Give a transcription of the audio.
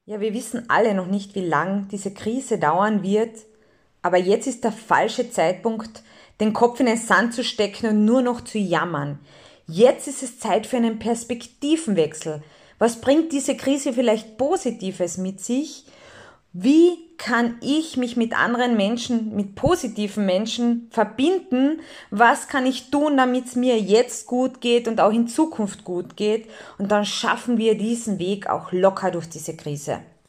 Ja, wir wissen alle noch nicht, wie lang diese Krise dauern wird, aber jetzt ist der falsche Zeitpunkt, den Kopf in den Sand zu stecken und nur noch zu jammern. Jetzt ist es Zeit für einen Perspektivenwechsel. Was bringt diese Krise vielleicht Positives mit sich? Wie kann ich mich mit anderen Menschen, mit positiven Menschen verbinden? Was kann ich tun, damit es mir jetzt gut geht und auch in Zukunft gut geht? Und dann schaffen wir diesen Weg auch locker durch diese Krise.